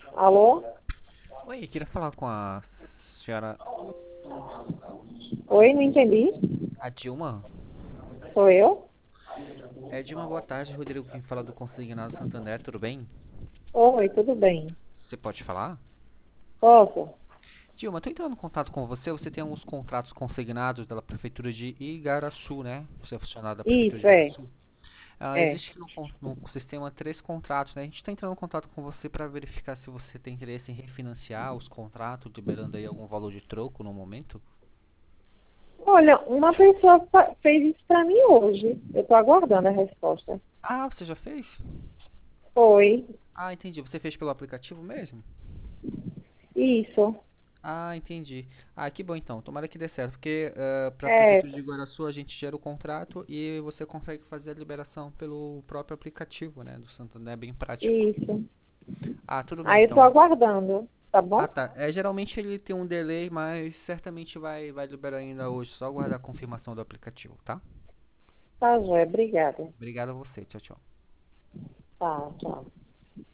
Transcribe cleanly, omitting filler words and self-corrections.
Alô? Oi, queria falar com a senhora, Oi, não entendi. a Dilma. Sou eu? É Dilma, boa tarde, Rodrigo, quem fala do Consignado Santander, tudo bem? Oi, tudo bem? Você pode falar? Posso? Dilma, estou entrando em contato com você, você tem alguns contratos consignados da Prefeitura de Igaraçu, né? Você é funcionário da Prefeitura Isso, de é. Igaraçu. É. Existe no sistema três contratos, né? A gente está entrando em contato com você para verificar se você tem interesse em refinanciar os contratos, liberando aí algum valor de troco no momento. Olha, uma pessoa fez isso para mim hoje. Eu estou aguardando a resposta. Ah, você já fez? Foi. Ah, entendi. Você fez pelo aplicativo mesmo? Isso. Ah, entendi. Ah, que bom então. Tomara que dê certo, porque para a É, Prefeitura de Guaraçu a gente gera o contrato e você consegue fazer a liberação pelo próprio aplicativo, né, do Santander, é bem prático. isso. Ah, tudo bem Aí eu estou então. aguardando, tá Ah, bom? tá. Geralmente ele tem um delay, mas certamente vai liberar ainda hoje. Só aguardar a confirmação do aplicativo, tá? Tá, joia. Obrigada. Obrigado a você. Tchau, tchau. Tá, tchau.